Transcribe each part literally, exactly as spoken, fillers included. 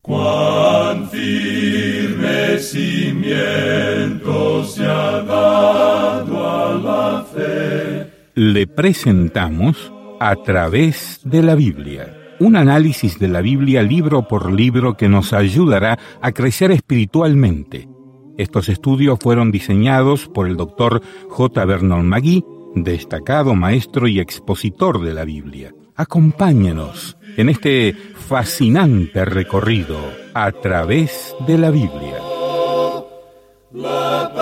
Cuán firme cimiento se ha dado a la fe. Le presentamos A través de la Biblia, un análisis de la Biblia libro por libro que nos ayudará a crecer espiritualmente. Estos estudios fueron diseñados por el doctor J. Vernon McGee, destacado maestro y expositor de la Biblia. Acompáñenos en este fascinante recorrido a través de la Biblia. La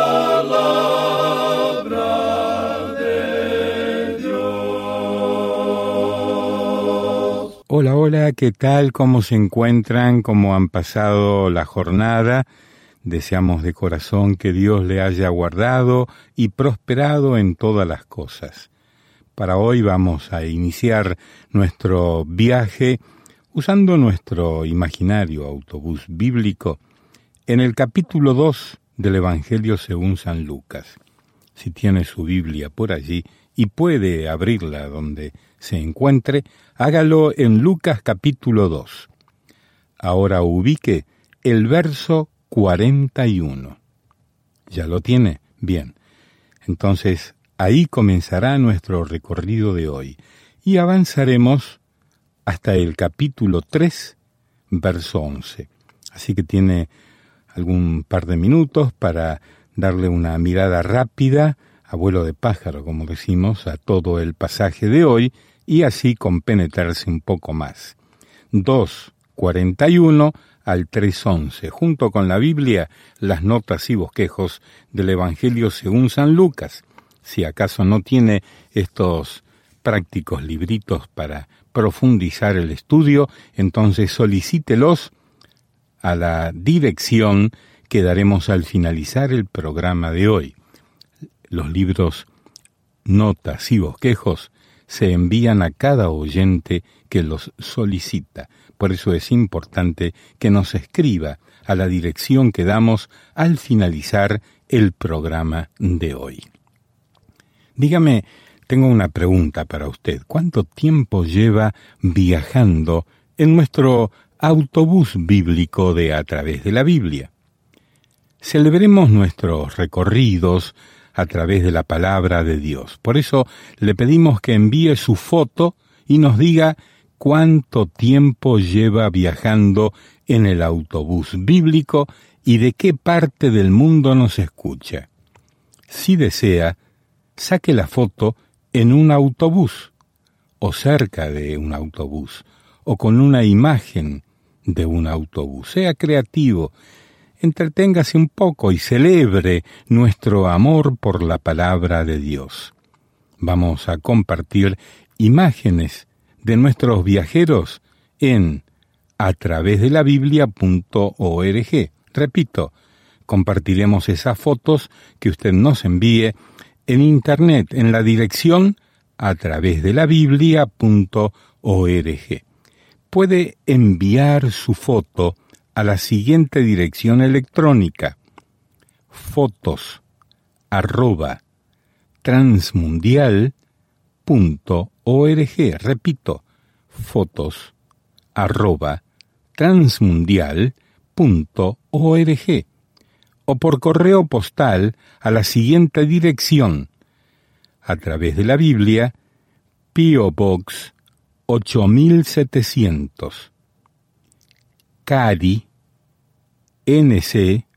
palabra de Dios. Hola, hola, ¿qué tal? ¿Cómo se encuentran? ¿Cómo han pasado la jornada? Deseamos de corazón que Dios le haya guardado y prosperado en todas las cosas. Para hoy vamos a iniciar nuestro viaje usando nuestro imaginario autobús bíblico en el capítulo dos del Evangelio según San Lucas. Si tiene su Biblia por allí y puede abrirla donde se encuentre, hágalo en Lucas capítulo dos. Ahora ubique el verso cuarenta y uno. ¿Ya lo tiene? Bien. Entonces, ahí comenzará nuestro recorrido de hoy y avanzaremos hasta el capítulo tres, verso once. Así que tiene algún par de minutos para darle una mirada rápida, a vuelo de pájaro, como decimos, a todo el pasaje de hoy y así compenetrarse un poco más. dos, cuarenta y uno al tres once, junto con la Biblia, las notas y bosquejos del Evangelio según San Lucas. Si acaso no tiene estos prácticos libritos para profundizar el estudio, entonces solicítelos a la dirección que daremos al finalizar el programa de hoy. Los libros, notas y bosquejos se envían a cada oyente que los solicita. Por eso es importante que nos escriba a la dirección que damos al finalizar el programa de hoy. Dígame, tengo una pregunta para usted. ¿Cuánto tiempo lleva viajando en nuestro autobús bíblico de A través de la Biblia? Celebremos nuestros recorridos a través de la palabra de Dios. Por eso le pedimos que envíe su foto y nos diga cuánto tiempo lleva viajando en el autobús bíblico y de qué parte del mundo nos escucha. Si desea, saque la foto en un autobús, o cerca de un autobús, o con una imagen de un autobús. Sea creativo, entreténgase un poco y celebre nuestro amor por la palabra de Dios. Vamos a compartir imágenes de nuestros viajeros en a través de la biblia punto org. Repito, compartiremos esas fotos que usted nos envíe en internet en la dirección a través de la biblia punto org. Puede enviar su foto a la siguiente dirección electrónica: fotos arroba transmundial punto org. Repito, fotos arroba transmundial punto org. O por correo postal a la siguiente dirección: a través de la Biblia, P O Box ocho mil setecientos, Cari, N C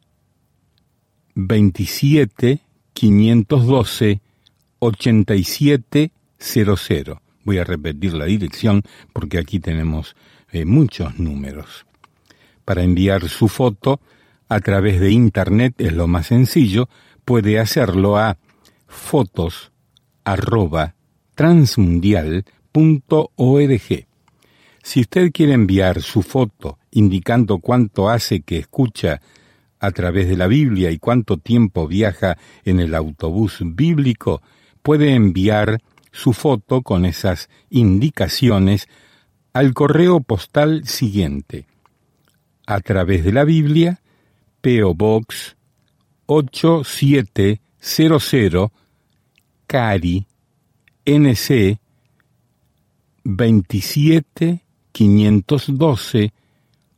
veintisiete quinientos doce ochenta y siete cero cero. Voy a repetir la dirección porque aquí tenemos eh, muchos números. Para enviar su foto a través de internet es lo más sencillo. Puede hacerlo a fotos arroba transmundial punto org. Si usted quiere enviar su foto indicando cuánto hace que escucha a través de la Biblia y cuánto tiempo viaja en el autobús bíblico, puede enviar su foto con esas indicaciones al correo postal siguiente: a través de la Biblia, P O Box ocho siete cero cero, Cari, N C veintisiete quinientos doce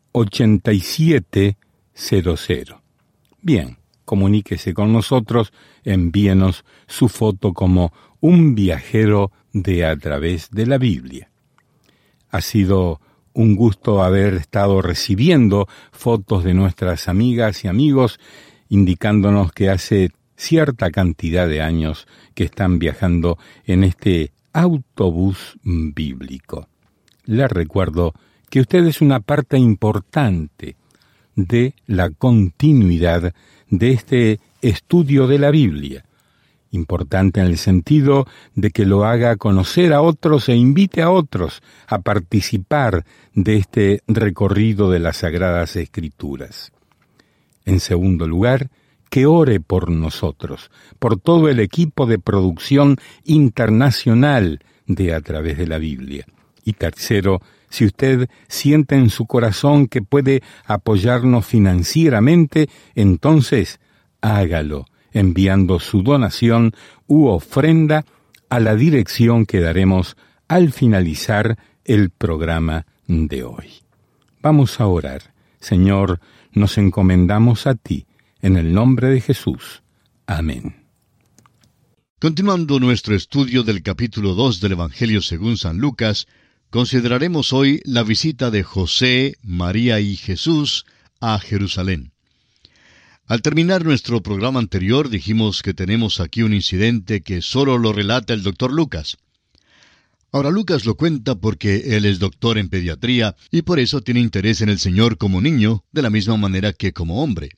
ochenta y siete cero cero. Bien, comuníquese con nosotros, envíenos su foto como un viajero de A Través de la Biblia. Ha sido un gusto haber estado recibiendo fotos de nuestras amigas y amigos, indicándonos que hace cierta cantidad de años que están viajando en este autobús bíblico. Les recuerdo que usted es una parte importante de la continuidad de este estudio de la Biblia. Importante en el sentido de que lo haga conocer a otros e invite a otros a participar de este recorrido de las Sagradas Escrituras. En segundo lugar, que ore por nosotros, por todo el equipo de producción internacional de A Través de la Biblia. Y tercero, si usted siente en su corazón que puede apoyarnos financieramente, entonces hágalo, enviando su donación u ofrenda a la dirección que daremos al finalizar el programa de hoy. Vamos a orar. Señor, nos encomendamos a ti, en el nombre de Jesús. Amén. Continuando nuestro estudio del capítulo dos del Evangelio según San Lucas, consideraremos hoy la visita de José, María y Jesús a Jerusalén. Al terminar nuestro programa anterior dijimos que tenemos aquí un incidente que solo lo relata el doctor Lucas. Ahora Lucas lo cuenta porque él es doctor en pediatría y por eso tiene interés en el Señor como niño, de la misma manera que como hombre.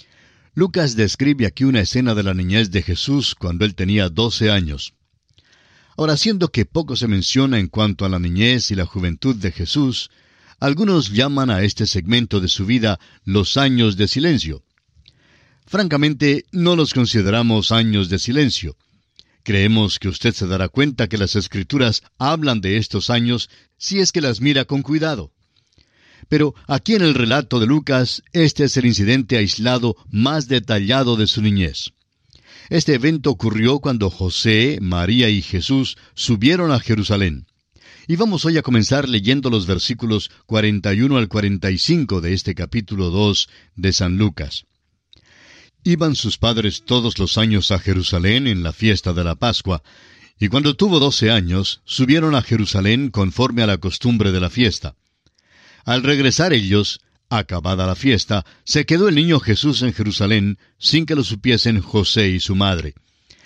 Lucas describe aquí una escena de la niñez de Jesús cuando él tenía doce años. Ahora, siendo que poco se menciona en cuanto a la niñez y la juventud de Jesús, algunos llaman a este segmento de su vida los años de silencio. Francamente, no los consideramos años de silencio. Creemos que usted se dará cuenta que las Escrituras hablan de estos años si es que las mira con cuidado. Pero aquí en el relato de Lucas, este es el incidente aislado más detallado de su niñez. Este evento ocurrió cuando José, María y Jesús subieron a Jerusalén. Y vamos hoy a comenzar leyendo los versículos cuarenta y uno al cuarenta y cinco de este capítulo dos de San Lucas. Iban sus padres todos los años a Jerusalén en la fiesta de la Pascua, y cuando tuvo doce años, subieron a Jerusalén conforme a la costumbre de la fiesta. Al regresar ellos, acabada la fiesta, se quedó el niño Jesús en Jerusalén, sin que lo supiesen José y su madre.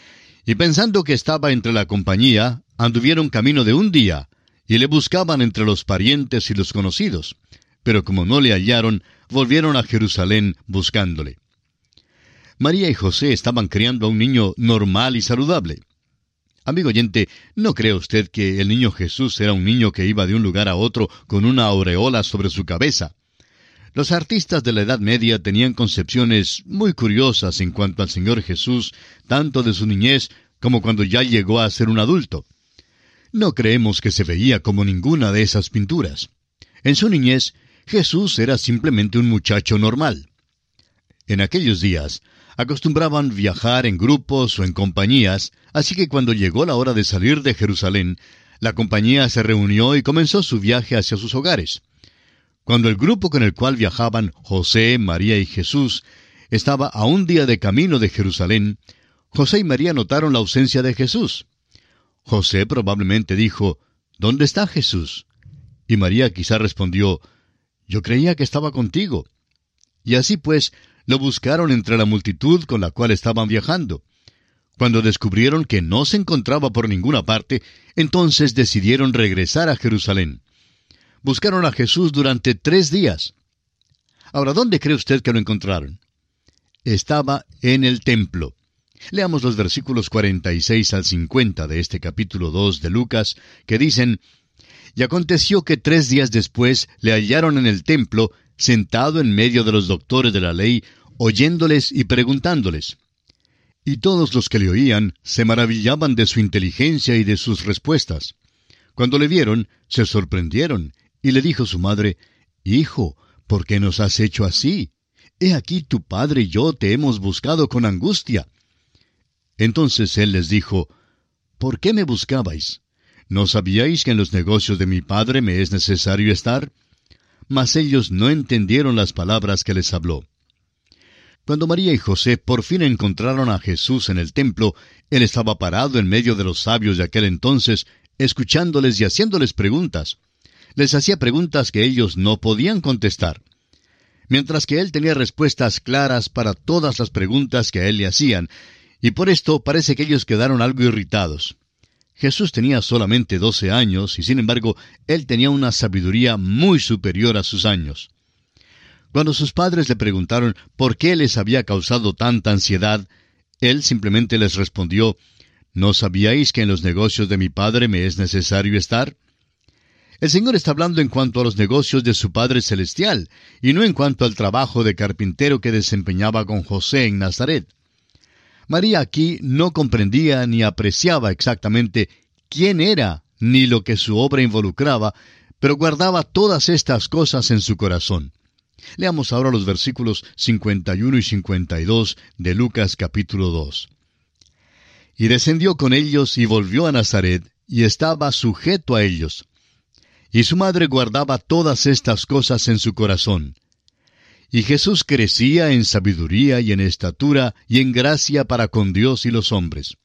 Y pensando que estaba entre la compañía, anduvieron camino de un día, y le buscaban entre los parientes y los conocidos. Pero como no le hallaron, volvieron a Jerusalén buscándole. María y José estaban criando a un niño normal y saludable. Amigo oyente, ¿no cree usted que el niño Jesús era un niño que iba de un lugar a otro con una aureola sobre su cabeza? Los artistas de la Edad Media tenían concepciones muy curiosas en cuanto al Señor Jesús, tanto de su niñez como cuando ya llegó a ser un adulto. No creemos que se veía como ninguna de esas pinturas. En su niñez, Jesús era simplemente un muchacho normal. En aquellos días, acostumbraban viajar en grupos o en compañías, así que cuando llegó la hora de salir de Jerusalén, la compañía se reunió y comenzó su viaje hacia sus hogares. Cuando el grupo con el cual viajaban José, María y Jesús estaba a un día de camino de Jerusalén, José y María notaron la ausencia de Jesús. José probablemente dijo, ¿dónde está Jesús? Y María quizá respondió, yo creía que estaba contigo. Y así pues, lo buscaron entre la multitud con la cual estaban viajando. Cuando descubrieron que no se encontraba por ninguna parte, entonces decidieron regresar a Jerusalén. Buscaron a Jesús durante tres días. Ahora, ¿dónde cree usted que lo encontraron? Estaba en el templo. Leamos los versículos cuarenta y seis al cincuenta de este capítulo dos de Lucas, que dicen, «Y aconteció que tres días después le hallaron en el templo, sentado en medio de los doctores de la ley, oyéndoles y preguntándoles. Y todos los que le oían se maravillaban de su inteligencia y de sus respuestas. Cuando le vieron, se sorprendieron, y le dijo su madre, «Hijo, ¿por qué nos has hecho así? He aquí tu padre y yo te hemos buscado con angustia». Entonces él les dijo, «¿Por qué me buscabais? ¿No sabíais que en los negocios de mi padre me es necesario estar?» mas ellos no entendieron las palabras que les habló. Cuando María y José por fin encontraron a Jesús en el templo, él estaba parado en medio de los sabios de aquel entonces, escuchándoles y haciéndoles preguntas. Les hacía preguntas que ellos no podían contestar, mientras que él tenía respuestas claras para todas las preguntas que a él le hacían, y por esto parece que ellos quedaron algo irritados. Jesús tenía solamente doce años, y sin embargo, él tenía una sabiduría muy superior a sus años. Cuando sus padres le preguntaron por qué les había causado tanta ansiedad, él simplemente les respondió, ¿no sabíais que en los negocios de mi Padre me es necesario estar? El Señor está hablando en cuanto a los negocios de su Padre Celestial, y no en cuanto al trabajo de carpintero que desempeñaba con José en Nazaret. María aquí no comprendía ni apreciaba exactamente quién era, ni lo que su obra involucraba, pero guardaba todas estas cosas en su corazón. Leamos ahora los versículos cincuenta y uno y cincuenta y dos de Lucas capítulo dos. Y descendió con ellos y volvió a Nazaret, y estaba sujeto a ellos. Y su madre guardaba todas estas cosas en su corazón. Y Jesús crecía en sabiduría y en estatura y en gracia para con Dios y los hombres.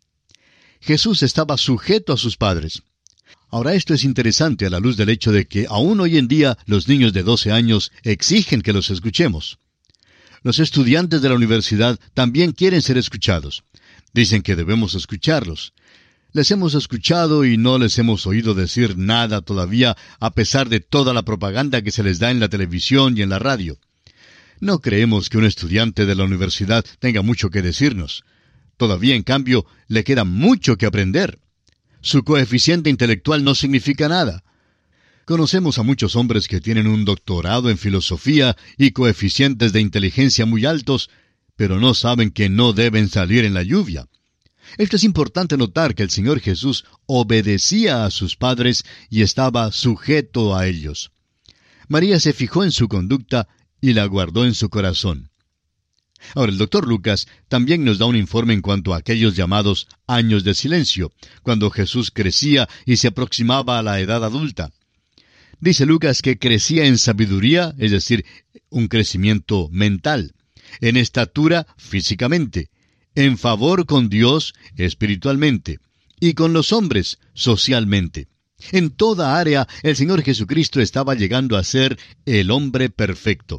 Jesús estaba sujeto a sus padres. Ahora esto es interesante a la luz del hecho de que aún hoy en día los niños de doce años exigen que los escuchemos. Los estudiantes de la universidad también quieren ser escuchados. Dicen que debemos escucharlos. Les hemos escuchado y no les hemos oído decir nada todavía, a pesar de toda la propaganda que se les da en la televisión y en la radio. No creemos que un estudiante de la universidad tenga mucho que decirnos. Todavía, en cambio, le queda mucho que aprender. Su coeficiente intelectual no significa nada. Conocemos a muchos hombres que tienen un doctorado en filosofía y coeficientes de inteligencia muy altos, pero no saben que no deben salir en la lluvia. Esto es importante notar que el Señor Jesús obedecía a sus padres y estaba sujeto a ellos. María se fijó en su conducta y la guardó en su corazón. Ahora, el doctor Lucas también nos da un informe en cuanto a aquellos llamados años de silencio, cuando Jesús crecía y se aproximaba a la edad adulta. Dice Lucas que crecía en sabiduría, es decir, un crecimiento mental, en estatura físicamente, en favor con Dios espiritualmente, y con los hombres socialmente. En toda área, el Señor Jesucristo estaba llegando a ser el hombre perfecto.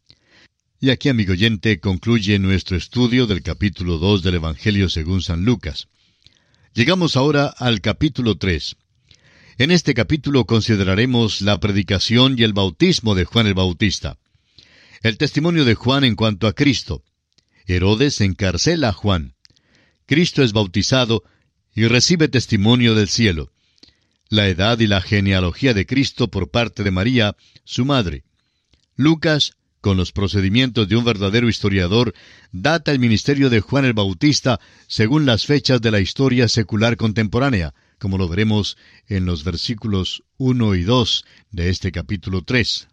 Y aquí, amigo oyente, concluye nuestro estudio del capítulo dos del Evangelio según San Lucas. Llegamos ahora al capítulo tres. En este capítulo consideraremos la predicación y el bautismo de Juan el Bautista. El testimonio de Juan en cuanto a Cristo. Herodes encarcela a Juan. Cristo es bautizado y recibe testimonio del cielo. La edad y la genealogía de Cristo por parte de María, su madre. Lucas, con los procedimientos de un verdadero historiador, data el ministerio de Juan el Bautista según las fechas de la historia secular contemporánea, como lo veremos en los versículos uno y dos de este capítulo tres.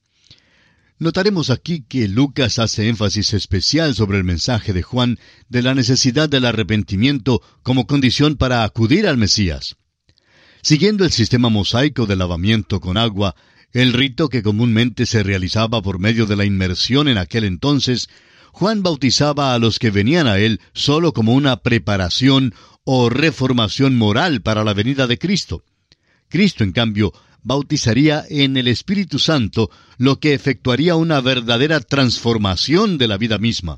Notaremos aquí que Lucas hace énfasis especial sobre el mensaje de Juan de la necesidad del arrepentimiento como condición para acudir al Mesías. Siguiendo el sistema mosaico de lavamiento con agua, el rito que comúnmente se realizaba por medio de la inmersión en aquel entonces, Juan bautizaba a los que venían a él solo como una preparación o reformación moral para la venida de Cristo. Cristo, en cambio, bautizaría en el Espíritu Santo, lo que efectuaría una verdadera transformación de la vida misma.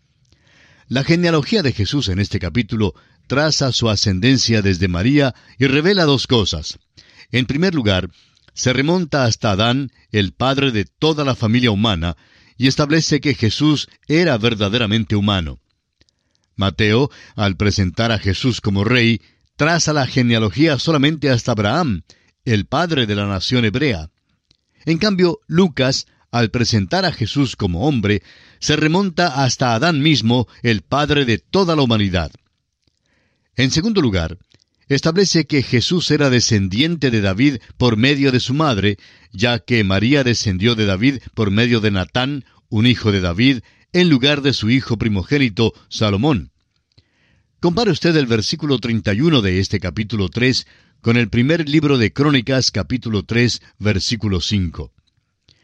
La genealogía de Jesús en este capítulo traza su ascendencia desde María y revela dos cosas. En primer lugar, se remonta hasta Adán, el padre de toda la familia humana, y establece que Jesús era verdaderamente humano. Mateo, al presentar a Jesús como rey, traza la genealogía solamente hasta Abraham, el padre de la nación hebrea. En cambio, Lucas, al presentar a Jesús como hombre, se remonta hasta Adán mismo, el padre de toda la humanidad. En segundo lugar, establece que Jesús era descendiente de David por medio de su madre, ya que María descendió de David por medio de Natán, un hijo de David, en lugar de su hijo primogénito, Salomón. Compare usted el versículo treinta y uno de este capítulo tres con el primer libro de Crónicas, capítulo tres, versículo cinco.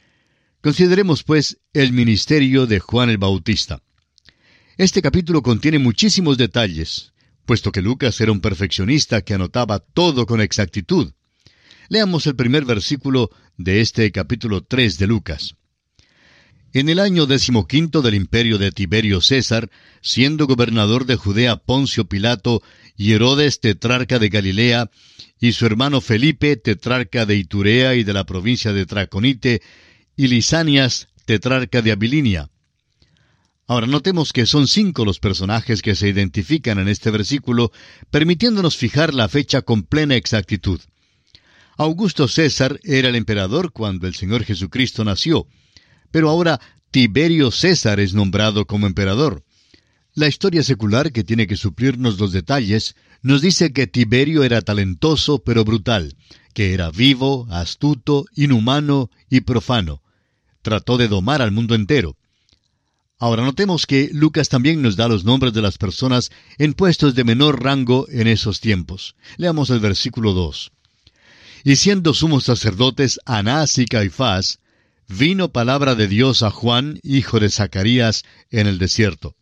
Consideremos, pues, el ministerio de Juan el Bautista. Este capítulo contiene muchísimos detalles, puesto que Lucas era un perfeccionista que anotaba todo con exactitud. Leamos el primer versículo de este capítulo tres de Lucas. En el año decimoquinto del imperio de Tiberio César, siendo gobernador de Judea Poncio Pilato, y Herodes tetrarca de Galilea, y su hermano Felipe tetrarca de Iturea y de la provincia de Traconite, y Lisanias tetrarca de Abilinia. Ahora notemos que son cinco los personajes que se identifican en este versículo, permitiéndonos fijar la fecha con plena exactitud. Augusto César era el emperador cuando el Señor Jesucristo nació, pero ahora Tiberio César es nombrado como emperador. La historia secular, que tiene que suplirnos los detalles, nos dice que Tiberio era talentoso pero brutal, que era vivo, astuto, inhumano y profano. Trató de domar al mundo entero. Ahora notemos que Lucas también nos da los nombres de las personas en puestos de menor rango en esos tiempos. Leamos el versículo dos. Y siendo sumos sacerdotes Anás y Caifás, vino palabra de Dios a Juan, hijo de Zacarías, en el desierto.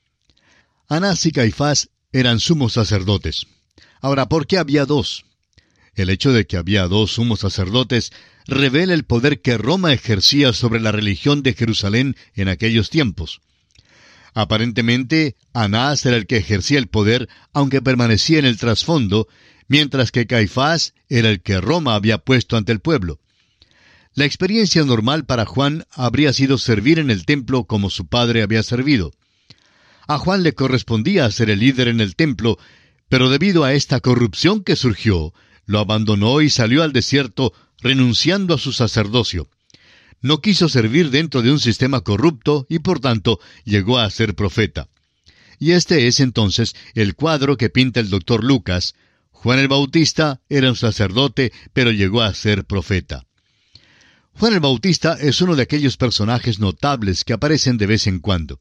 Anás y Caifás eran sumos sacerdotes. Ahora, ¿por qué había dos? El hecho de que había dos sumos sacerdotes revela el poder que Roma ejercía sobre la religión de Jerusalén en aquellos tiempos. Aparentemente, Anás era el que ejercía el poder, aunque permanecía en el trasfondo, mientras que Caifás era el que Roma había puesto ante el pueblo. La experiencia normal para Juan habría sido servir en el templo como su padre había servido. A Juan le correspondía ser el líder en el templo, pero debido a esta corrupción que surgió, lo abandonó y salió al desierto, renunciando a su sacerdocio. No quiso servir dentro de un sistema corrupto y por tanto llegó a ser profeta. Y este es entonces el cuadro que pinta el doctor Lucas. Juan el Bautista era un sacerdote, pero llegó a ser profeta. Juan el Bautista es uno de aquellos personajes notables que aparecen de vez en cuando.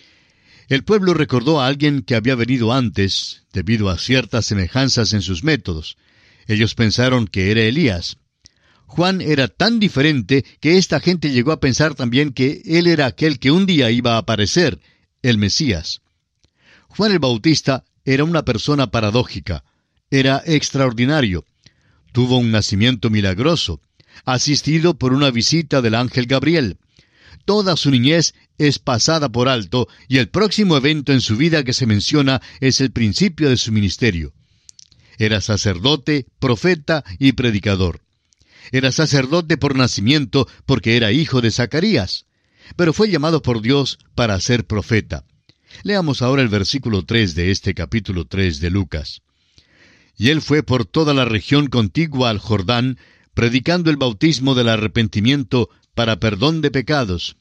El pueblo recordó a alguien que había venido antes, debido a ciertas semejanzas en sus métodos. Ellos pensaron que era Elías. Juan era tan diferente que esta gente llegó a pensar también que él era aquel que un día iba a aparecer, el Mesías. Juan el Bautista era una persona paradójica. Era extraordinario. Tuvo un nacimiento milagroso, asistido por una visita del ángel Gabriel. Toda su niñez es pasada por alto y el próximo evento en su vida que se menciona es el principio de su ministerio. Era sacerdote, profeta y predicador. Era sacerdote por nacimiento porque era hijo de Zacarías, pero fue llamado por Dios para ser profeta. Leamos ahora el versículo tres de este capítulo tres de Lucas. Y él fue por toda la región contigua al Jordán, predicando el bautismo del arrepentimiento para perdón de pecados.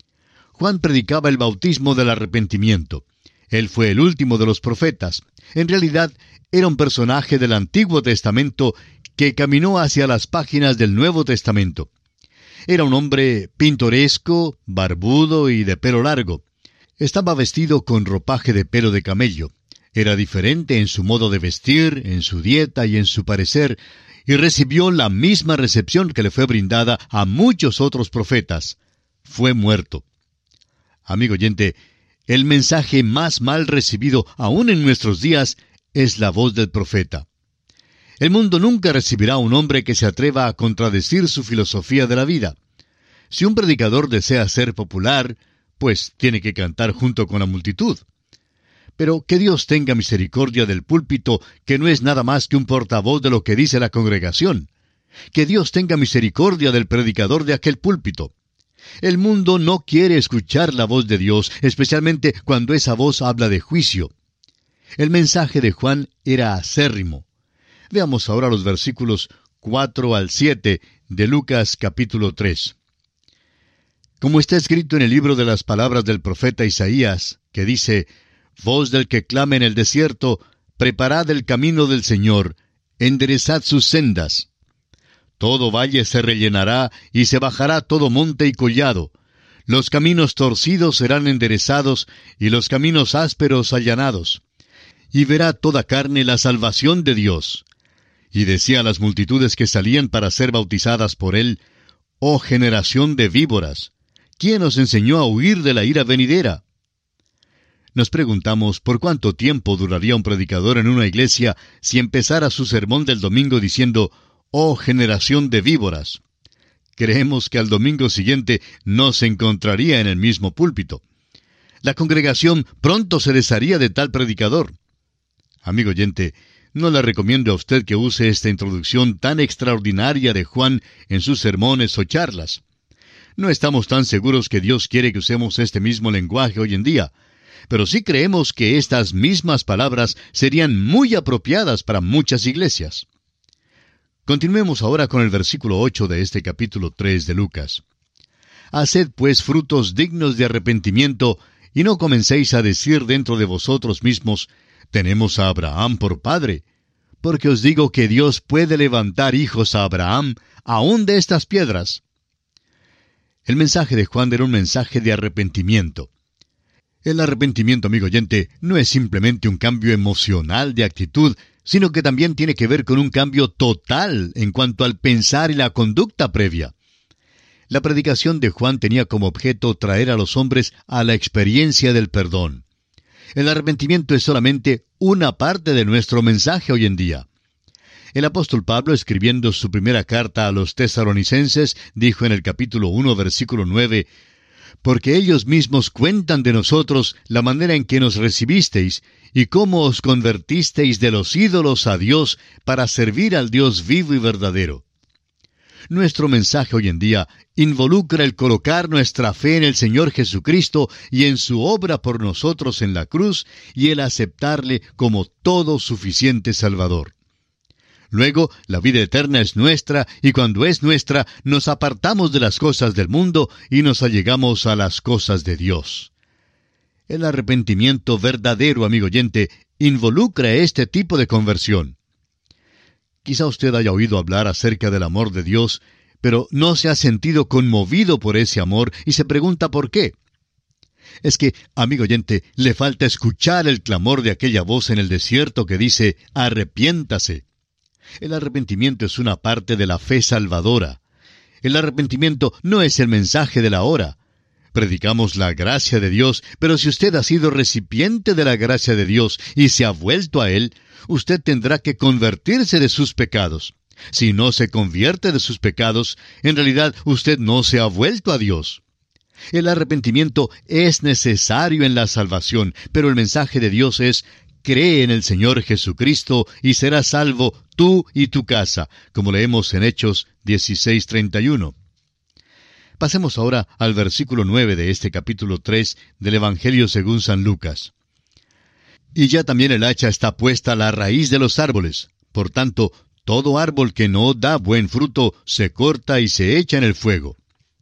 Juan predicaba el bautismo del arrepentimiento. Él fue el último de los profetas. En realidad, era un personaje del Antiguo Testamento que caminó hacia las páginas del Nuevo Testamento. Era un hombre pintoresco, barbudo y de pelo largo. Estaba vestido con ropaje de pelo de camello. Era diferente en su modo de vestir, en su dieta y en su parecer, y recibió la misma recepción que le fue brindada a muchos otros profetas. Fue muerto. Amigo oyente, el mensaje más mal recibido aún en nuestros días es la voz del profeta. El mundo nunca recibirá a un hombre que se atreva a contradecir su filosofía de la vida. Si un predicador desea ser popular, pues tiene que cantar junto con la multitud. Pero que Dios tenga misericordia del púlpito, que no es nada más que un portavoz de lo que dice la congregación. Que Dios tenga misericordia del predicador de aquel púlpito. El mundo no quiere escuchar la voz de Dios, especialmente cuando esa voz habla de juicio. El mensaje de Juan era acérrimo. Veamos ahora los versículos cuatro al siete de Lucas capítulo tres. Como está escrito en el libro de las palabras del profeta Isaías, que dice: Voz del que clama en el desierto, preparad el camino del Señor, enderezad sus sendas. Todo valle se rellenará, y se bajará todo monte y collado. Los caminos torcidos serán enderezados, y los caminos ásperos allanados. Y verá toda carne la salvación de Dios. Y decía a las multitudes que salían para ser bautizadas por él: Oh generación de víboras, ¿Quién os enseñó a huir de la ira venidera? Nos preguntamos por cuánto tiempo duraría un predicador en una iglesia si empezara su sermón del domingo diciendo, «Oh generación de víboras». Creemos que al domingo siguiente no se encontraría en el mismo púlpito. La congregación pronto se desharía de tal predicador. Amigo oyente, no le recomiendo a usted que use esta introducción tan extraordinaria de Juan en sus sermones o charlas. No estamos tan seguros que Dios quiere que usemos este mismo lenguaje hoy en día, pero sí creemos que estas mismas palabras serían muy apropiadas para muchas iglesias. Continuemos ahora con el versículo ocho de este capítulo tres de Lucas. Haced pues frutos dignos de arrepentimiento, y no comencéis a decir dentro de vosotros mismos, tenemos a Abraham por padre, porque os digo que Dios puede levantar hijos a Abraham, aun de estas piedras. El mensaje de Juan era un mensaje de arrepentimiento. El arrepentimiento, amigo oyente, no es simplemente un cambio emocional de actitud, sino que también tiene que ver con un cambio total en cuanto al pensar y la conducta previa. La predicación de Juan tenía como objeto traer a los hombres a la experiencia del perdón. El arrepentimiento es solamente una parte de nuestro mensaje hoy en día. El apóstol Pablo, escribiendo su primera carta a los tesalonicenses, dijo en el capítulo uno, versículo nueve, «Porque ellos mismos cuentan de nosotros la manera en que nos recibisteis y cómo os convertisteis de los ídolos a Dios para servir al Dios vivo y verdadero». Nuestro mensaje hoy en día involucra el colocar nuestra fe en el Señor Jesucristo y en su obra por nosotros en la cruz y el aceptarle como todo suficiente Salvador. Luego, la vida eterna es nuestra, y cuando es nuestra, nos apartamos de las cosas del mundo y nos allegamos a las cosas de Dios. El arrepentimiento verdadero, amigo oyente, involucra este tipo de conversión. Quizá usted haya oído hablar acerca del amor de Dios, pero no se ha sentido conmovido por ese amor y se pregunta por qué. Es que, amigo oyente, le falta escuchar el clamor de aquella voz en el desierto que dice, «Arrepiéntase». El arrepentimiento es una parte de la fe salvadora. El arrepentimiento no es el mensaje de la hora. Predicamos la gracia de Dios, pero si usted ha sido recipiente de la gracia de Dios y se ha vuelto a Él, usted tendrá que convertirse de sus pecados. Si no se convierte de sus pecados, en realidad usted no se ha vuelto a Dios. El arrepentimiento es necesario en la salvación, pero el mensaje de Dios es, cree en el Señor Jesucristo y serás salvo tú y tu casa, como leemos en Hechos dieciséis treinta y uno. Pasemos ahora al versículo nueve de este capítulo tres del Evangelio según San Lucas. Y ya también el hacha está puesta a la raíz de los árboles. Por tanto, todo árbol que no da buen fruto se corta y se echa en el fuego.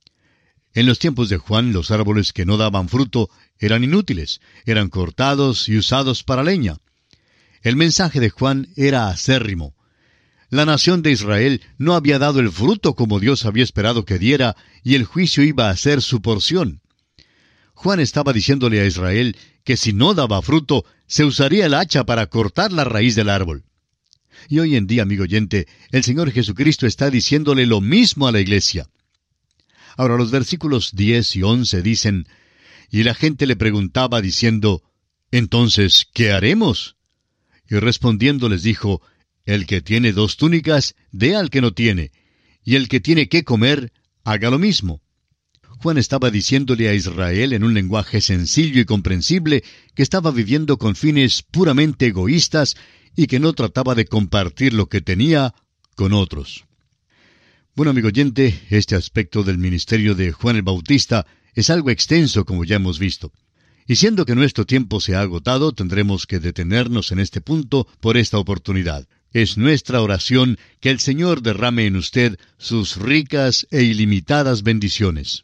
En los tiempos de Juan, los árboles que no daban fruto eran inútiles, eran cortados y usados para leña. El mensaje de Juan era acérrimo. La nación de Israel no había dado el fruto como Dios había esperado que diera, y el juicio iba a ser su porción. Juan estaba diciéndole a Israel que si no daba fruto, se usaría el hacha para cortar la raíz del árbol. Y hoy en día, amigo oyente, el Señor Jesucristo está diciéndole lo mismo a la iglesia. Ahora, los versículos diez y once dicen, y la gente le preguntaba diciendo, «Entonces, ¿qué haremos?» Y respondiendo les dijo, «El que tiene dos túnicas, dé al que no tiene, y el que tiene que comer, haga lo mismo». Juan estaba diciéndole a Israel en un lenguaje sencillo y comprensible que estaba viviendo con fines puramente egoístas y que no trataba de compartir lo que tenía con otros. Bueno, amigo oyente, este aspecto del ministerio de Juan el Bautista es algo extenso, como ya hemos visto. Y siendo que nuestro tiempo se ha agotado, tendremos que detenernos en este punto por esta oportunidad. Es nuestra oración que el Señor derrame en usted sus ricas e ilimitadas bendiciones.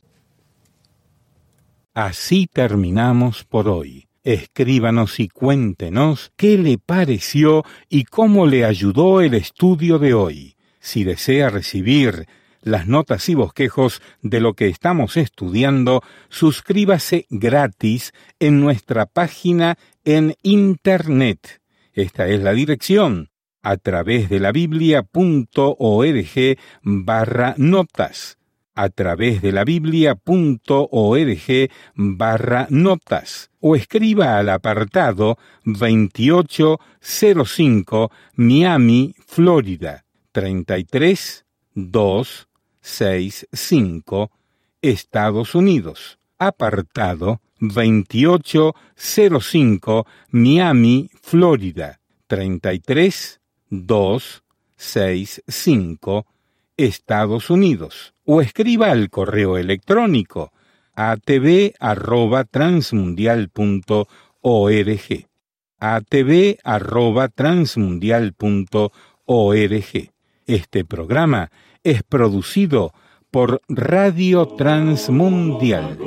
Así terminamos por hoy. Escríbanos y cuéntenos qué le pareció y cómo le ayudó el estudio de hoy. Si desea recibir las notas y bosquejos de lo que estamos estudiando, suscríbase gratis en nuestra página en Internet. Esta es la dirección, a través de la biblia punto org barra notas. a través de la biblia punto org barra notas o escriba al apartado veintiocho cero cinco Miami, Florida, treinta y tres mil doscientos sesenta y cinco, Estados Unidos. Apartado veintiocho cero cinco Miami, Florida, treinta y tres mil doscientos sesenta y cinco, Estados Unidos. O escriba al correo electrónico a t v arroba transmundial punto org. a t v arroba transmundial punto org. Este programa es producido por Radio Transmundial.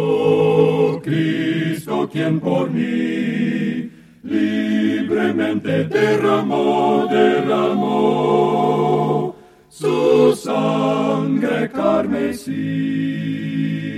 Cristo, quien por mí libremente derramó, derramó su sangre carmesí.